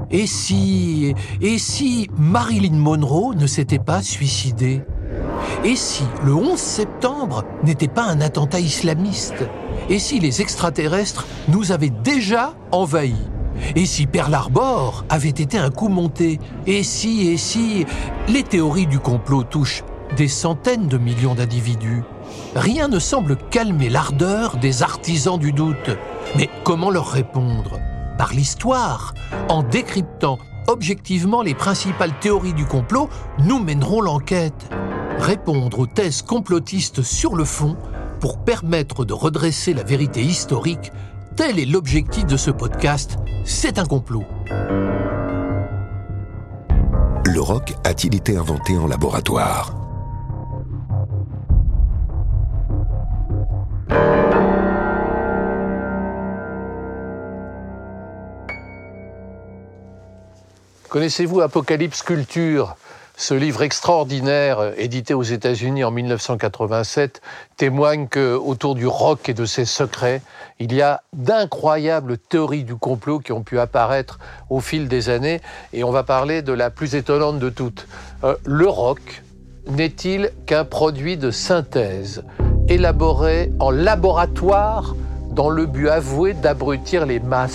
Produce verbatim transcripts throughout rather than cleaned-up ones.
Et si... Et si Marilyn Monroe ne s'était pas suicidée ? Et si le onze septembre n'était pas un attentat islamiste ? Et si les extraterrestres nous avaient déjà envahis ? Et si Pearl Harbor avait été un coup monté ? Et si, et si... Les théories du complot touchent des centaines de millions d'individus. Rien ne semble calmer l'ardeur des artisans du doute. Mais comment leur répondre ? Par l'histoire, en décryptant objectivement les principales théories du complot, nous mènerons l'enquête. Répondre aux thèses complotistes sur le fond pour permettre de redresser la vérité historique, tel est l'objectif de ce podcast, C'est un complot. Le rock a-t-il été inventé en laboratoire ? Connaissez-vous Apocalypse Culture ? Ce livre extraordinaire, édité aux États-Unis en mille neuf cent quatre-vingt-sept, témoigne qu'autour du rock et de ses secrets, il y a d'incroyables théories du complot qui ont pu apparaître au fil des années. Et on va parler de la plus étonnante de toutes. Euh, le rock n'est-il qu'un produit de synthèse, élaboré en laboratoire dans le but avoué d'abrutir les masses ?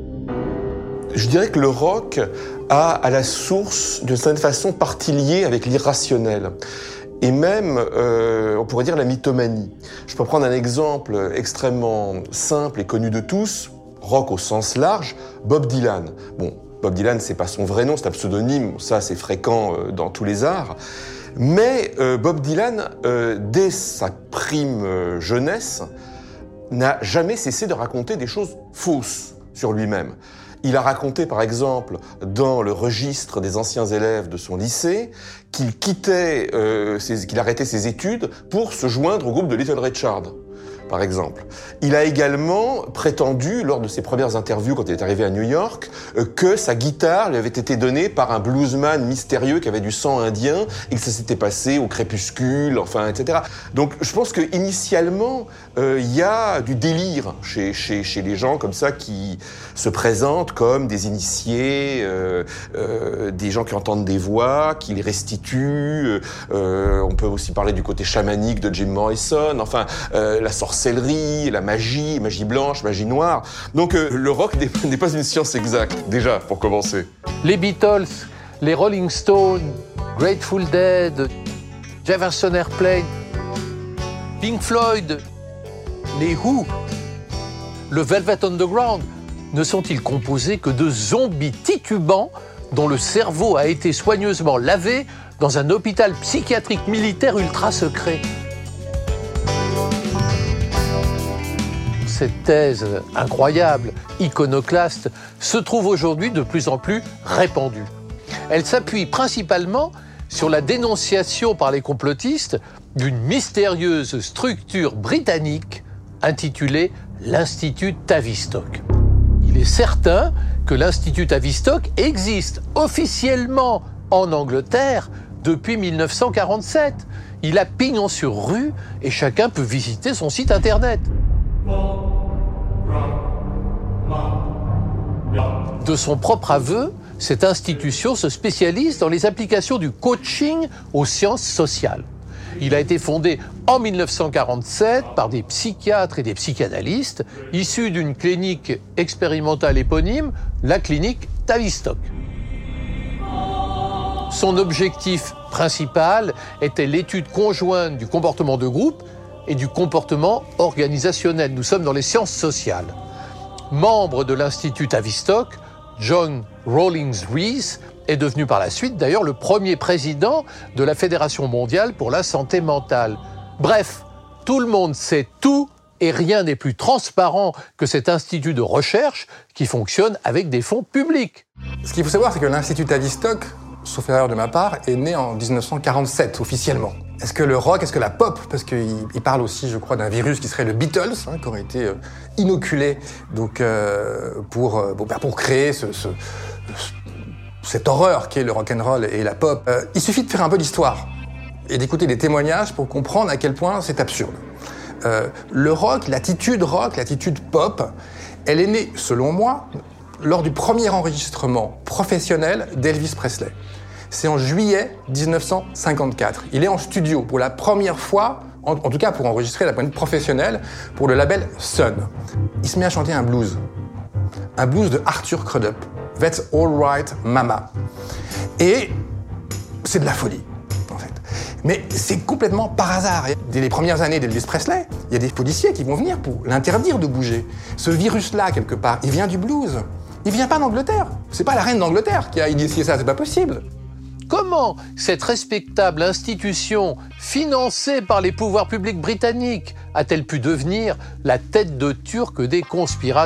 Je dirais que le rock a à la source, d'une certaine façon, partie liée avec l'irrationnel. Et même, euh, on pourrait dire la mythomanie. Je peux prendre un exemple extrêmement simple et connu de tous, rock au sens large, Bob Dylan. Bon, Bob Dylan, c'est pas son vrai nom, c'est un pseudonyme, ça c'est fréquent euh, dans tous les arts. Mais euh, Bob Dylan, euh, dès sa prime euh, jeunesse, n'a jamais cessé de raconter des choses fausses sur lui-même. Il a raconté, par exemple, dans le registre des anciens élèves de son lycée, qu'il quittait, euh, ses, qu'il arrêtait ses études pour se joindre au groupe de Little Richard, par exemple. Il a également prétendu, lors de ses premières interviews quand il est arrivé à New York, euh, que sa guitare lui avait été donnée par un bluesman mystérieux qui avait du sang indien et que ça s'était passé au crépuscule, enfin, et cetera. Donc, je pense que initialement, euh, il y a du délire chez, chez, chez les gens comme ça qui se présentent comme des initiés, euh, euh, des gens qui entendent des voix, qui les restituent. Euh, on peut aussi parler du côté chamanique de Jim Morrison, enfin, euh, la sorcellerie, la magie, magie blanche, magie noire. Donc euh, le rock n'est, n'est pas une science exacte, déjà, pour commencer. Les Beatles, les Rolling Stones, Grateful Dead, Jefferson Airplane, Pink Floyd, les Who, le Velvet Underground, ne sont-ils composés que de zombies titubants dont le cerveau a été soigneusement lavé dans un hôpital psychiatrique militaire ultra secret ? Cette thèse incroyable, iconoclaste, se trouve aujourd'hui de plus en plus répandue. Elle s'appuie principalement sur la dénonciation par les complotistes d'une mystérieuse structure britannique intitulée l'Institut Tavistock. Il est certain que l'Institut Tavistock existe officiellement en Angleterre depuis mille neuf cent quarante-sept. Il a pignon sur rue et chacun peut visiter son site internet. De son propre aveu, cette institution se spécialise dans les applications du coaching aux sciences sociales. Il a été fondé en mille neuf cent quarante-sept par des psychiatres et des psychanalystes issus d'une clinique expérimentale éponyme, la clinique Tavistock. Son objectif principal était l'étude conjointe du comportement de groupe et du comportement organisationnel. Nous sommes dans les sciences sociales. Membre de l'Institut Tavistock, John Rawlings Rees est devenu par la suite d'ailleurs le premier président de la Fédération mondiale pour la santé mentale. Bref, tout le monde sait tout et rien n'est plus transparent que cet institut de recherche qui fonctionne avec des fonds publics. Ce qu'il faut savoir, c'est que l'Institut Tavistock, sauf erreur de ma part, est né en dix-neuf cent quarante-sept, officiellement. Est-ce que le rock, est-ce que la pop, parce qu'il il parle aussi, je crois, d'un virus qui serait le Beatles, hein, qui aurait été euh, inoculé donc, euh, pour, euh, pour, pour créer ce, ce, cette horreur qu'est le rock'n'roll et la pop. Euh, il suffit de faire un peu d'histoire et d'écouter des témoignages pour comprendre à quel point c'est absurde. Euh, le rock, l'attitude rock, l'attitude pop, elle est née, selon moi, lors du premier enregistrement professionnel d'Elvis Presley. C'est en juillet dix-neuf cent cinquante-quatre. Il est en studio pour la première fois, en, en tout cas pour enregistrer d'un point de vue professionnel, pour le label Sun. Il se met à chanter un blues. Un blues de Arthur Crudup. That's All Right Mama. Et c'est de la folie, en fait. Mais c'est complètement par hasard. Dès les premières années d'Elvis Presley, il y a des policiers qui vont venir pour l'interdire de bouger. Ce virus-là, quelque part, il vient du blues. Il vient pas d'Angleterre. C'est pas la reine d'Angleterre qui a initié ça, c'est pas possible. Comment cette respectable institution, financée par les pouvoirs publics britanniques, a-t-elle pu devenir la tête de turc des conspirationnistes ?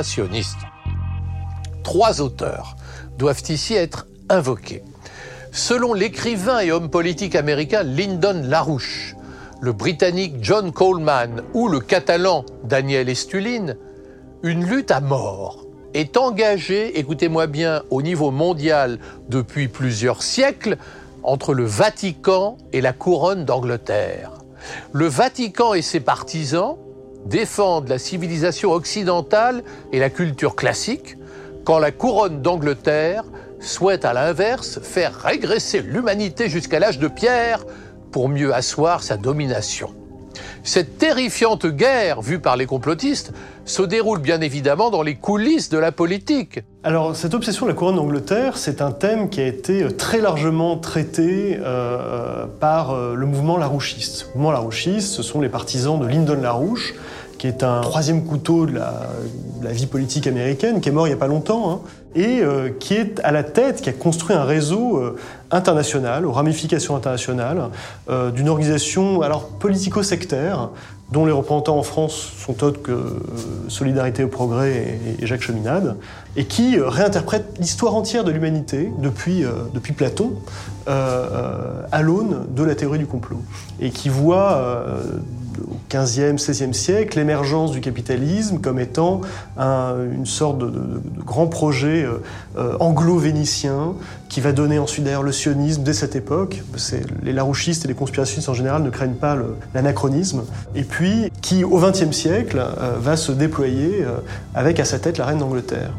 Trois auteurs doivent ici être invoqués. Selon l'écrivain et homme politique américain Lyndon LaRouche, le britannique John Coleman ou le catalan Daniel Estulin, une lutte à mort est engagée, écoutez-moi bien, au niveau mondial depuis plusieurs siècles entre le Vatican et la couronne d'Angleterre. Le Vatican et ses partisans défendent la civilisation occidentale et la culture classique, quand la couronne d'Angleterre souhaite à l'inverse faire régresser l'humanité jusqu'à l'âge de pierre pour mieux asseoir sa domination. Cette terrifiante guerre, vue par les complotistes, se déroule bien évidemment dans les coulisses de la politique. Alors, cette obsession de la couronne d'Angleterre, c'est un thème qui a été très largement traité euh, par euh, le mouvement larouchiste. Le mouvement larouchiste, ce sont les partisans de Lyndon LaRouche, qui est un troisième couteau de la, de la vie politique américaine, qui est mort il n'y a pas longtemps, hein, et euh, qui est à la tête, qui a construit un réseau euh, international, aux ramifications internationales, euh, d'une organisation alors politico-sectaire, dont les représentants en France sont autres que euh, Solidarité au Progrès et, et Jacques Cheminade, et qui euh, réinterprète l'histoire entière de l'humanité, depuis, euh, depuis Platon, euh, euh, à l'aune de la théorie du complot, et qui voit euh, au quinzième, seizième siècle, l'émergence du capitalisme comme étant un, une sorte de, de, de grand projet euh, euh, anglo-vénitien qui va donner ensuite d'ailleurs le sionisme dès cette époque. C'est, les larouchistes et les conspirationnistes en général ne craignent pas le, l'anachronisme. Et puis qui, au vingtième siècle, euh, va se déployer euh, avec à sa tête la reine d'Angleterre.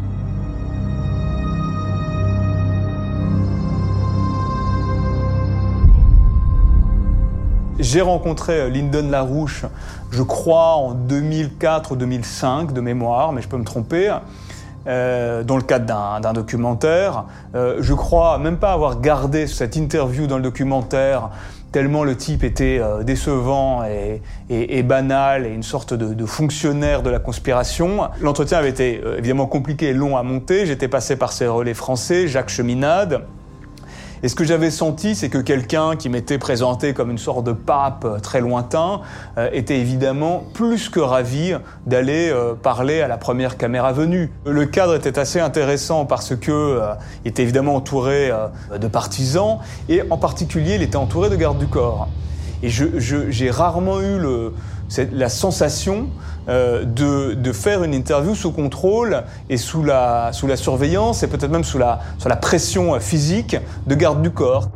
J'ai rencontré Lyndon LaRouche, je crois, en deux mille quatre ou deux mille cinq, de mémoire, mais je peux me tromper, euh, dans le cadre d'un, d'un documentaire. Euh, je crois même pas avoir gardé cette interview dans le documentaire, tellement le type était euh, décevant et, et, et banal, et une sorte de, de fonctionnaire de la conspiration. L'entretien avait été euh, évidemment compliqué et long à monter. J'étais passé par ses relais français, Jacques Cheminade. Et ce que j'avais senti, c'est que quelqu'un qui m'était présenté comme une sorte de pape très lointain euh, était évidemment plus que ravi d'aller euh, parler à la première caméra venue. Le cadre était assez intéressant parce que euh, il était évidemment entouré euh, de partisans et en particulier, il était entouré de gardes du corps. Et je, je, j'ai rarement eu le, cette, la sensation euh, de, de faire une interview sous contrôle et sous la, sous la surveillance et peut-être même sous la, sous la pression physique de gardes du corps.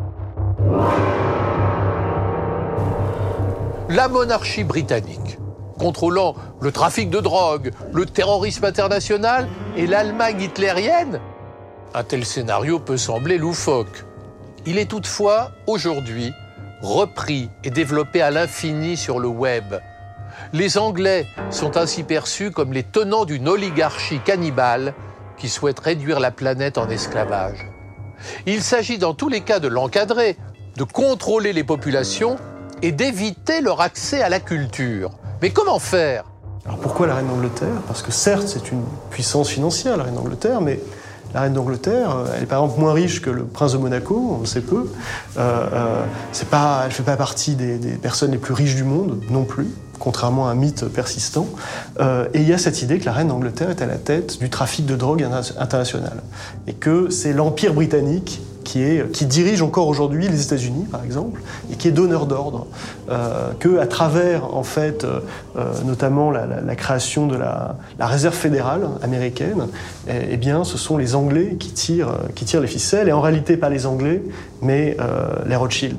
La monarchie britannique, contrôlant le trafic de drogue, le terrorisme international et l'Allemagne hitlérienne, un tel scénario peut sembler loufoque. Il est toutefois, aujourd'hui, repris et développé à l'infini sur le web. Les Anglais sont ainsi perçus comme les tenants d'une oligarchie cannibale qui souhaite réduire la planète en esclavage. Il s'agit dans tous les cas de l'encadrer, de contrôler les populations et d'éviter leur accès à la culture. Mais comment faire ? Alors pourquoi la reine d'Angleterre ? Parce que certes, c'est une puissance financière, la reine d'Angleterre, mais la reine d'Angleterre, elle est par exemple moins riche que le prince de Monaco, on le sait peu. Euh, euh, c'est pas, elle ne fait pas partie des, des personnes les plus riches du monde, non plus, contrairement à un mythe persistant. Euh, et il y a cette idée que la reine d'Angleterre est à la tête du trafic de drogue international. Et que c'est l'Empire britannique qui, est, qui dirige encore aujourd'hui les États-Unis, par exemple, et qui est donneur d'ordre. Euh, qu'à travers, en fait, euh, notamment la, la, la création de la, la réserve fédérale américaine, eh, eh bien, ce sont les Anglais qui tirent, qui tirent les ficelles, et en réalité pas les Anglais, mais euh, les Rothschild.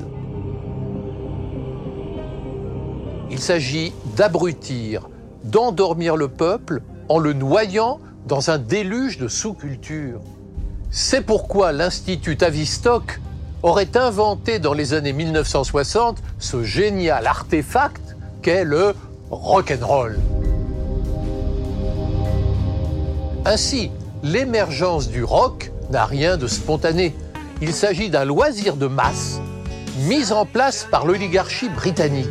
Il s'agit d'abrutir, d'endormir le peuple en le noyant dans un déluge de sous-cultures. C'est pourquoi l'Institut Tavistock aurait inventé dans les années mille neuf cent soixante ce génial artefact qu'est le rock'n'roll. Ainsi, l'émergence du rock n'a rien de spontané. Il s'agit d'un loisir de masse mis en place par l'oligarchie britannique.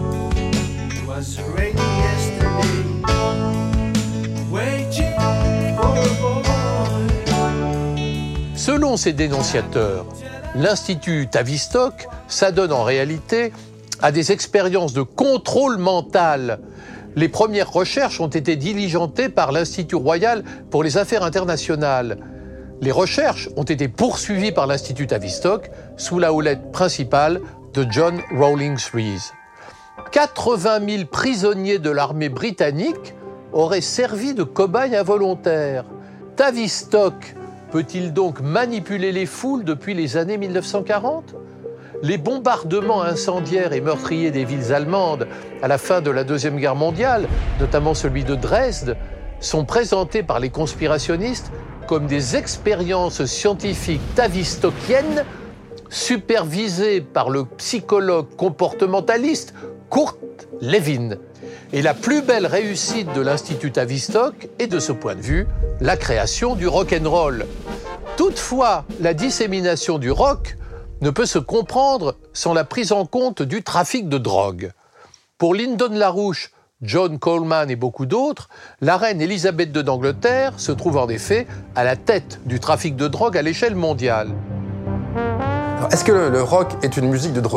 Selon ses dénonciateurs, l'Institut Tavistock s'adonne en réalité à des expériences de contrôle mental. Les premières recherches ont été diligentées par l'Institut royal pour les affaires internationales. Les recherches ont été poursuivies par l'Institut Tavistock sous la houlette principale de John Rawlings Rees. quatre-vingt mille prisonniers de l'armée britannique auraient servi de cobayes involontaires. Tavistock peut-il donc manipuler les foules depuis les années mille neuf cent quarante ? Les bombardements incendiaires et meurtriers des villes allemandes à la fin de la Deuxième Guerre mondiale, notamment celui de Dresde, sont présentés par les conspirationnistes comme des expériences scientifiques tavistockiennes supervisées par le psychologue comportementaliste Kurt Lewin. Et la plus belle réussite de l'Institut Tavistock est, de ce point de vue, la création du rock'n'roll. Toutefois, la dissémination du rock ne peut se comprendre sans la prise en compte du trafic de drogue. Pour Lyndon LaRouche, John Coleman et beaucoup d'autres, la reine Élisabeth deux d'Angleterre se trouve en effet à la tête du trafic de drogue à l'échelle mondiale. Alors, est-ce que le, le rock est une musique de drogués ?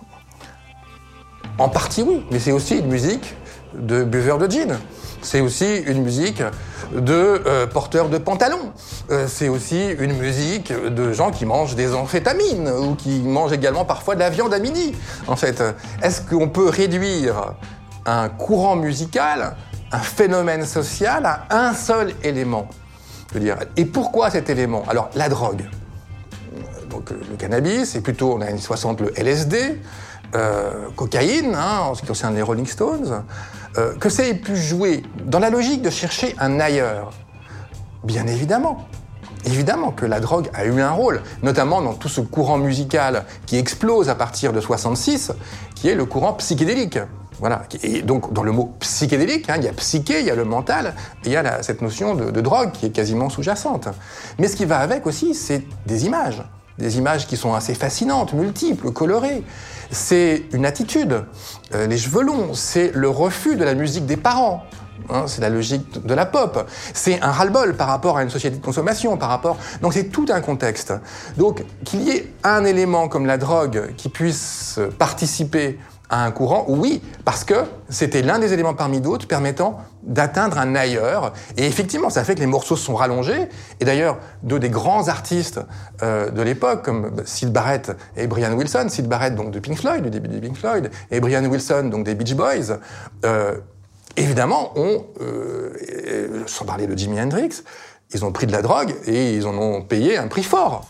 En partie oui, mais c'est aussi une musique de buveurs de gin. C'est aussi une musique de euh, porteurs de pantalons. Euh, c'est aussi une musique de gens qui mangent des amphétamines ou qui mangent également parfois de la viande à midi. En fait, est-ce qu'on peut réduire un courant musical, un phénomène social à un seul élément ? Je veux dire, et pourquoi cet élément ? Alors, la drogue. Donc, le cannabis, et plutôt, on a une soixante le L S D, euh, cocaïne, hein, en ce qui concerne les Rolling Stones. Euh, que ça ait pu jouer dans la logique de chercher un ailleurs, bien évidemment. Évidemment que la drogue a eu un rôle, notamment dans tout ce courant musical qui explose à partir de soixante-six, qui est le courant psychédélique. Voilà. Et donc, dans le mot psychédélique, hein, il y a psyché, il y a le mental, et il y a la, cette notion de, de drogue qui est quasiment sous-jacente. Mais ce qui va avec aussi, c'est des images. Des images qui sont assez fascinantes, multiples, colorées. C'est une attitude, euh, les cheveux longs, c'est le refus de la musique des parents. Hein, c'est la logique de la pop. C'est un ras-le-bol par rapport à une société de consommation, par rapport... Donc c'est tout un contexte. Donc qu'il y ait un élément comme la drogue qui puisse participer à un courant, oui, parce que c'était l'un des éléments parmi d'autres permettant d'atteindre un ailleurs. Et effectivement, ça fait que les morceaux se sont rallongés. Et d'ailleurs, deux des grands artistes euh, de l'époque, comme Syd Barrett et Brian Wilson, Syd Barrett donc de Pink Floyd, du début de Pink Floyd, et Brian Wilson donc des Beach Boys, euh, évidemment, ont, euh, sans parler de Jimi Hendrix, ils ont pris de la drogue et ils en ont payé un prix fort.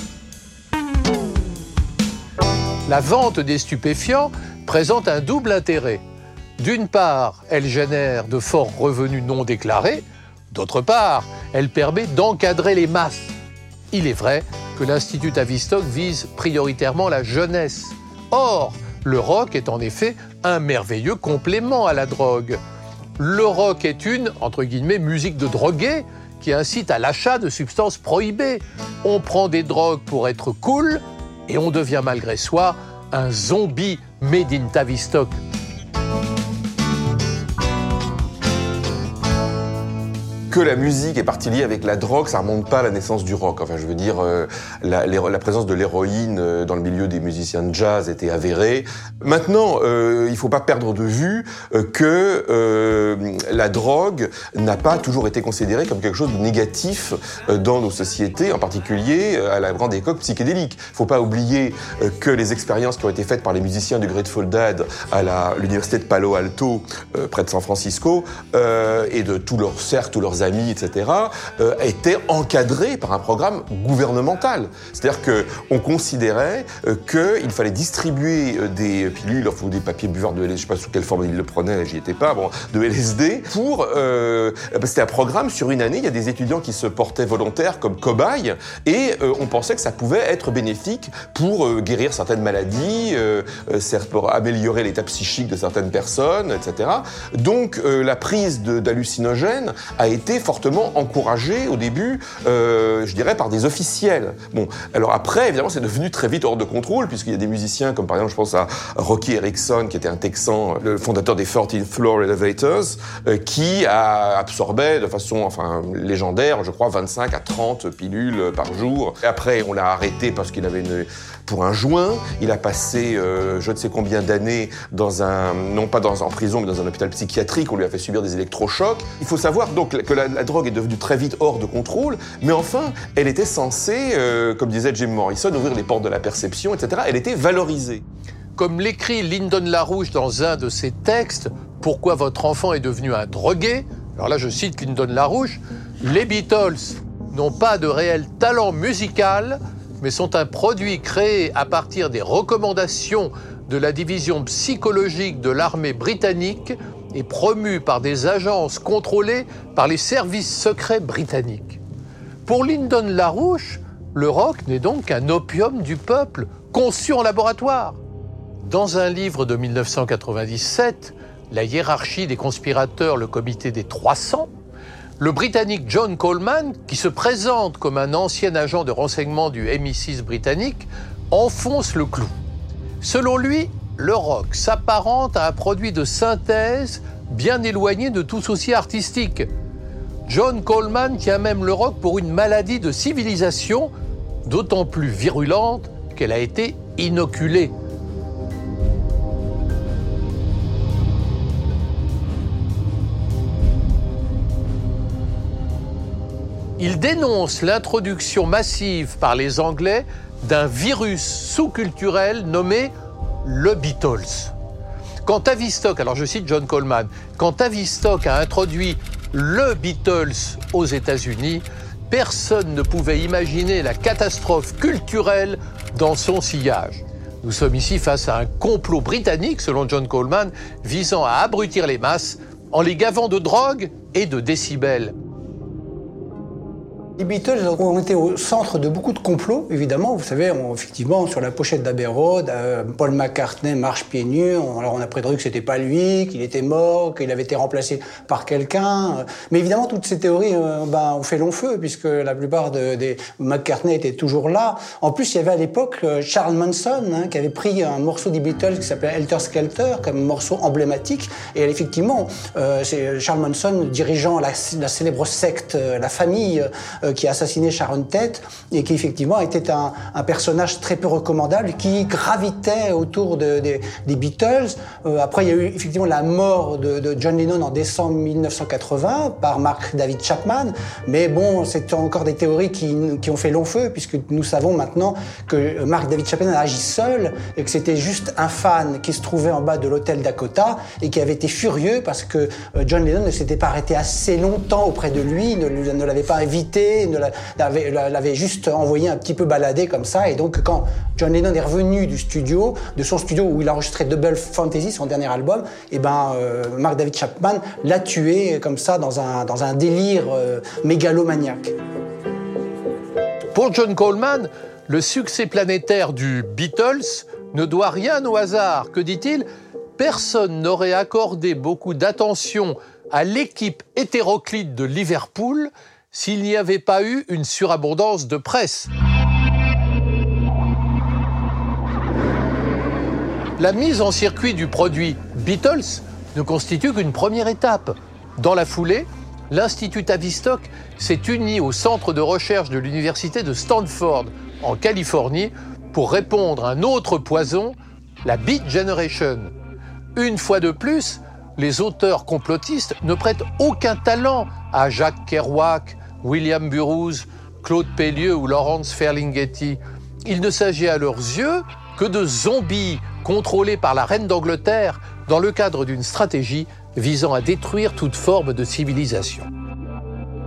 La vente des stupéfiants présente un double intérêt. D'une part, elle génère de forts revenus non déclarés. D'autre part, elle permet d'encadrer les masses. Il est vrai que l'Institut Tavistock vise prioritairement la jeunesse. Or, le rock est en effet un merveilleux complément à la drogue. Le rock est une, entre guillemets, musique de drogués qui incite à l'achat de substances prohibées. On prend des drogues pour être cool et on devient malgré soi un zombie made in Tavistock. Que la musique est partie liée avec la drogue, ça remonte pas à la naissance du rock. Enfin, je veux dire, euh, la, la présence de l'héroïne euh, dans le milieu des musiciens de jazz était avérée. Maintenant, euh, il faut pas perdre de vue euh, que euh, la drogue n'a pas toujours été considérée comme quelque chose de négatif euh, dans nos sociétés, en particulier euh, à la grande époque psychédélique. Faut pas oublier euh, que les expériences qui ont été faites par les musiciens du Grateful Dead à la, l'université de Palo Alto, euh, près de San Francisco, euh, et de tous leurs cercles, tous leurs leurs amis, et cetera, euh, étaient encadrés par un programme gouvernemental. C'est-à-dire qu'on considérait euh, qu'il fallait distribuer euh, des pilules ou des papiers buveurs de L S D, je ne sais pas sous quelle forme ils le prenaient, j'y étais pas, bon, de L S D, pour... Euh, c'était un programme sur une année, il y a des étudiants qui se portaient volontaires comme cobayes, et euh, on pensait que ça pouvait être bénéfique pour euh, guérir certaines maladies, euh, pour améliorer l'état psychique de certaines personnes, et cetera. Donc euh, la prise de, d'hallucinogènes a été fortement encouragée au début, euh, je dirais, par des officiels. Bon, alors après, évidemment, c'est devenu très vite hors de contrôle, puisqu'il y a des musiciens comme par exemple, je pense à Rocky Erickson, qui était un Texan, le fondateur des fourteenth Floor Elevators, euh, qui a absorbé de façon enfin légendaire, je crois, vingt-cinq à trente pilules par jour. Et après, on l'a arrêté parce qu'il avait une... pour un joint. Il a passé euh, je ne sais combien d'années dans un, non pas dans, en prison, mais dans un hôpital psychiatrique. On lui a fait subir des électrochocs. Il faut savoir donc que la, la drogue est devenue très vite hors de contrôle, mais enfin, elle était censée, euh, comme disait Jim Morrison, ouvrir les portes de la perception, et cetera. Elle était valorisée. Comme l'écrit Lyndon LaRouche dans un de ses textes, « Pourquoi votre enfant est devenu un drogué ?» Alors là, je cite Lyndon LaRouche, « Les Beatles n'ont pas de réel talent musical, mais sont un produit créé à partir des recommandations de la division psychologique de l'armée britannique et promu par des agences contrôlées par les services secrets britanniques. » Pour Lyndon LaRouche, le rock n'est donc qu'un opium du peuple, conçu en laboratoire. Dans un livre de mille neuf cent quatre-vingt-dix-sept, La hiérarchie des conspirateurs, le comité des trois cents, le Britannique John Coleman, qui se présente comme un ancien agent de renseignement du M I six britannique, enfonce le clou. Selon lui, le rock s'apparente à un produit de synthèse bien éloigné de tout souci artistique. John Coleman tient même le rock pour une maladie de civilisation, d'autant plus virulente qu'elle a été inoculée. Il dénonce l'introduction massive par les Anglais d'un virus sous-culturel nommé le Beatles. Quand Tavistock, alors je cite John Coleman, quand Tavistock a introduit le Beatles aux États-Unis, personne ne pouvait imaginer la catastrophe culturelle dans son sillage. Nous sommes ici face à un complot britannique, selon John Coleman, visant à abrutir les masses en les gavant de drogue et de décibels. Les Beatles ont été au centre de beaucoup de complots, évidemment. Vous savez, on, effectivement, sur la pochette d'Abbey Road, euh, Paul McCartney marche pieds nus. On, alors on a prétendu que c'était pas lui, qu'il était mort, qu'il avait été remplacé par quelqu'un. Mais évidemment, toutes ces théories euh, ben, ont fait long feu, puisque la plupart de, des McCartney étaient toujours là. En plus, il y avait à l'époque euh, Charles Manson, hein, qui avait pris un morceau des Beatles qui s'appelait Helter Skelter, comme morceau emblématique. Et effectivement, euh, c'est Charles Manson dirigeant la, la célèbre secte, euh, la famille, euh, qui a assassiné Sharon Tate et qui effectivement était un, un personnage très peu recommandable qui gravitait autour de, de, des Beatles. Euh, après, il y a eu effectivement la mort de, de John Lennon en décembre mille neuf cent quatre-vingts par Mark David Chapman. Mais bon, c'est encore des théories qui, qui ont fait long feu, puisque nous savons maintenant que Mark David Chapman a agi seul et que c'était juste un fan qui se trouvait en bas de l'hôtel Dakota et qui avait été furieux parce que John Lennon ne s'était pas arrêté assez longtemps auprès de lui, ne, ne l'avait pas invité, ne l'avait, l'avait juste envoyé un petit peu balader comme ça. Et donc, quand John Lennon est revenu du studio, de son studio où il a enregistré Double Fantasy, son dernier album, et ben, euh, Mark David Chapman l'a tué comme ça dans un, dans un délire euh, mégalomaniaque. Pour John Coleman, le succès planétaire du Beatles ne doit rien au hasard. Que dit-il ? Personne n'aurait accordé beaucoup d'attention à l'équipe hétéroclite de Liverpool s'il n'y avait pas eu une surabondance de presse. La mise en circuit du produit Beatles ne constitue qu'une première étape. Dans la foulée, l'Institut Tavistock s'est uni au centre de recherche de l'université de Stanford, en Californie, pour répondre à un autre poison, la Beat Generation. Une fois de plus, les auteurs complotistes ne prêtent aucun talent à Jack Kerouac, William Burroughs, Claude Pellieu ou Lawrence Ferlinghetti. Il ne s'agit à leurs yeux que de zombies contrôlés par la reine d'Angleterre dans le cadre d'une stratégie visant à détruire toute forme de civilisation.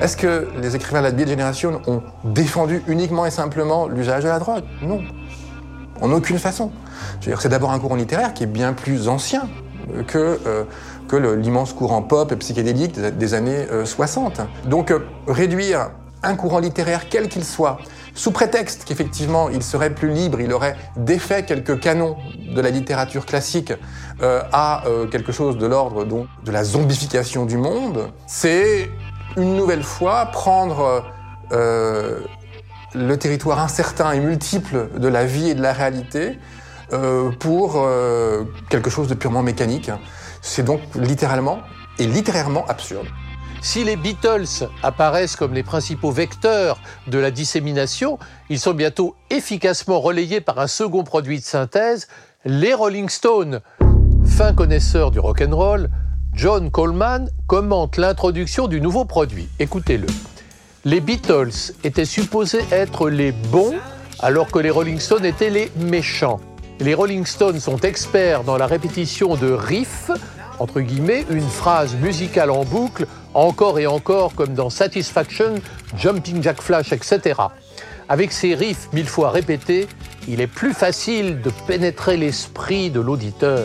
Est-ce que les écrivains de la Beat Generation ont défendu uniquement et simplement l'usage de la drogue? Non. En aucune façon. Je veux dire, c'est d'abord un courant littéraire qui est bien plus ancien que, euh, que le, l'immense courant pop et psychédélique des, des années euh, soixante. Donc, euh, réduire un courant littéraire, quel qu'il soit, sous prétexte qu'effectivement il serait plus libre, il aurait défait quelques canons de la littérature classique euh, à euh, quelque chose de l'ordre donc, de la zombification du monde, c'est une nouvelle fois prendre euh, le territoire incertain et multiple de la vie et de la réalité euh, pour euh, quelque chose de purement mécanique. C'est donc littéralement et littérairement absurde. Si les Beatles apparaissent comme les principaux vecteurs de la dissémination, ils sont bientôt efficacement relayés par un second produit de synthèse, les Rolling Stones. Fin connaisseur du rock'n'roll, John Coleman commente l'introduction du nouveau produit. Écoutez-le. Les Beatles étaient supposés être les bons, alors que les Rolling Stones étaient les méchants. Les Rolling Stones sont experts dans la répétition de riffs, entre guillemets, une phrase musicale en boucle, encore et encore, comme dans Satisfaction, Jumping Jack Flash, et cetera. Avec ces riffs mille fois répétés, il est plus facile de pénétrer l'esprit de l'auditeur.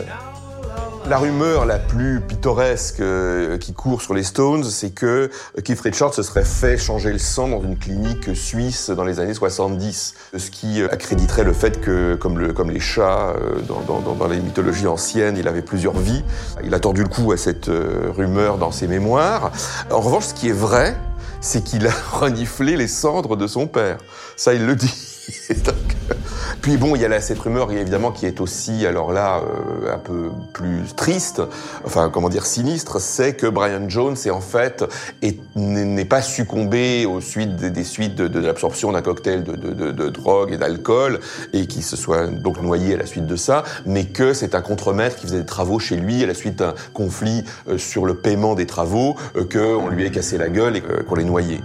La rumeur la plus pittoresque euh, qui court sur les Stones, c'est que Keith Richards se serait fait changer le sang dans une clinique suisse dans les années soixante-dix. Ce qui euh, accréditerait le fait que, comme, le, comme les chats euh, dans, dans, dans les mythologies anciennes, il avait plusieurs vies. Il a tordu le cou à cette euh, rumeur dans ses mémoires. En revanche, ce qui est vrai, c'est qu'il a reniflé les cendres de son père. Ça, il le dit. Donc, puis bon, il y a là cette rumeur évidemment qui est aussi, alors là, euh, un peu plus triste, enfin comment dire sinistre, c'est que Brian Jones est en fait est, n'est pas succombé aux suites des, des suites de, de l'absorption d'un cocktail de, de, de, de drogue et d'alcool et qui se soit donc noyé à la suite de ça, mais que c'est un contremaître qui faisait des travaux chez lui à la suite d'un conflit euh, sur le paiement des travaux, euh, qu'on lui ait cassé la gueule et euh, qu'on l'ait noyé.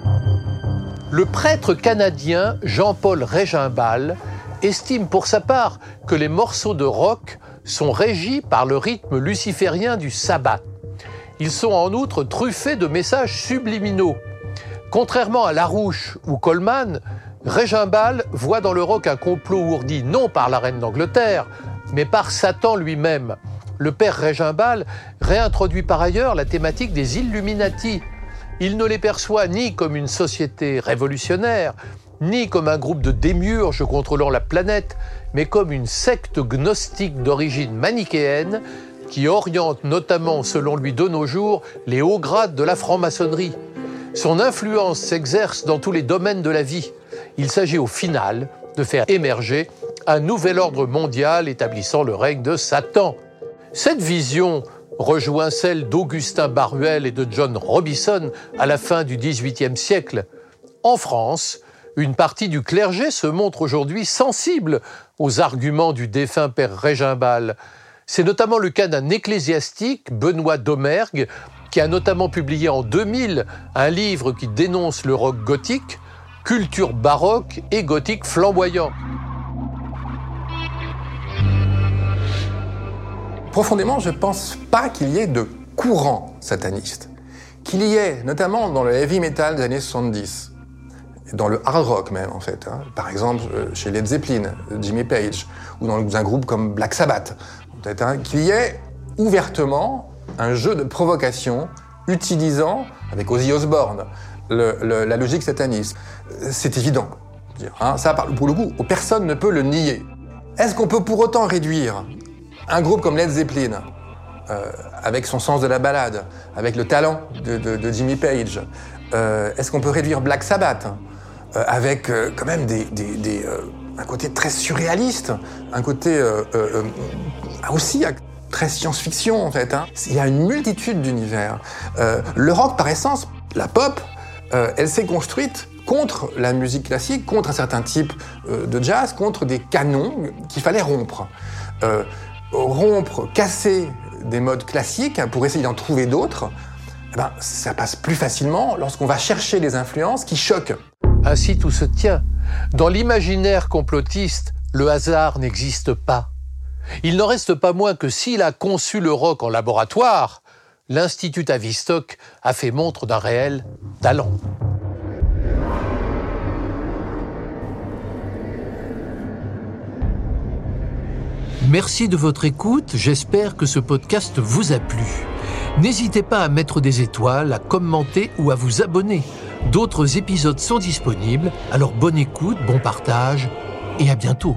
Le prêtre canadien Jean-Paul Régimbal estime pour sa part que les morceaux de rock sont régis par le rythme luciférien du sabbat. Ils sont en outre truffés de messages subliminaux. Contrairement à Larouche ou Coleman, Régimbal voit dans le rock un complot ourdi non par la reine d'Angleterre, mais par Satan lui-même. Le père Régimbal réintroduit par ailleurs la thématique des Illuminati. Il ne les perçoit ni comme une société révolutionnaire, ni comme un groupe de démiurges contrôlant la planète, mais comme une secte gnostique d'origine manichéenne qui oriente notamment, selon lui de nos jours, les hauts grades de la franc-maçonnerie. Son influence s'exerce dans tous les domaines de la vie. Il s'agit au final de faire émerger un nouvel ordre mondial établissant le règne de Satan. Cette vision rejoint celle d'Augustin Baruel et de John Robison à la fin du dix-huitième siècle. En France, une partie du clergé se montre aujourd'hui sensible aux arguments du défunt père Régimbal. C'est notamment le cas d'un ecclésiastique, Benoît Domergue, qui a notamment publié en deux mille un livre qui dénonce le rock gothique, culture baroque et gothique flamboyant. Profondément, je ne pense pas qu'il y ait de courant sataniste. Qu'il y ait, notamment dans le heavy metal des années soixante-dix, dans le hard rock même en fait, hein. Par exemple chez Led Zeppelin, Jimmy Page, ou dans un groupe comme Black Sabbath, peut-être, hein, qu'il y ait ouvertement un jeu de provocation utilisant, avec Ozzy Osbourne, le, le, la logique sataniste. C'est évident. Hein, ça, pour le coup, personne ne peut le nier. Est-ce qu'on peut pour autant réduire un groupe comme Led Zeppelin, euh, avec son sens de la ballade, avec le talent de, de, de Jimmy Page, euh, est-ce qu'on peut réduire Black Sabbath, euh, avec euh, quand même des, des, des, euh, un côté très surréaliste, un côté euh, euh, aussi très science-fiction en fait. Hein. Il y a une multitude d'univers. Euh, le rock par essence, la pop, euh, elle s'est construite contre la musique classique, contre un certain type euh, de jazz, contre des canons qu'il fallait rompre. Euh, rompre, casser des modes classiques pour essayer d'en trouver d'autres, eh ben, ça passe plus facilement lorsqu'on va chercher des influences qui choquent. Ainsi tout se tient. Dans l'imaginaire complotiste, le hasard n'existe pas. Il n'en reste pas moins que s'il a conçu le rock en laboratoire, l'Institut Tavistock a fait montre d'un réel talent. Merci de votre écoute, j'espère que ce podcast vous a plu. N'hésitez pas à mettre des étoiles, à commenter ou à vous abonner. D'autres épisodes sont disponibles, alors bonne écoute, bon partage et à bientôt.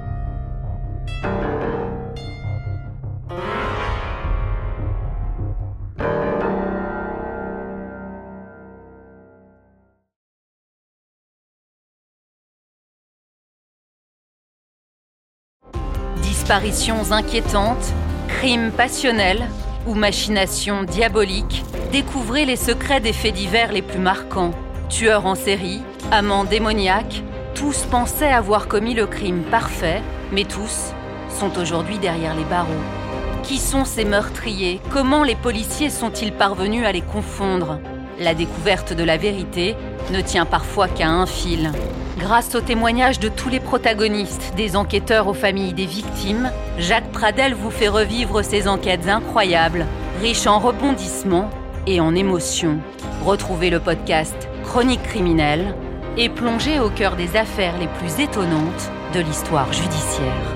Disparitions inquiétantes, crimes passionnels ou machinations diaboliques, découvrez les secrets des faits divers les plus marquants. Tueurs en série, amants démoniaques, tous pensaient avoir commis le crime parfait, mais tous sont aujourd'hui derrière les barreaux. Qui sont ces meurtriers? Comment les policiers sont-ils parvenus à les confondre? La découverte de la vérité ne tient parfois qu'à un fil. Grâce aux témoignages de tous les protagonistes, des enquêteurs aux familles des victimes, Jacques Pradel vous fait revivre ces enquêtes incroyables, riches en rebondissements et en émotions. Retrouvez le podcast Chroniques criminelles et plongez au cœur des affaires les plus étonnantes de l'histoire judiciaire.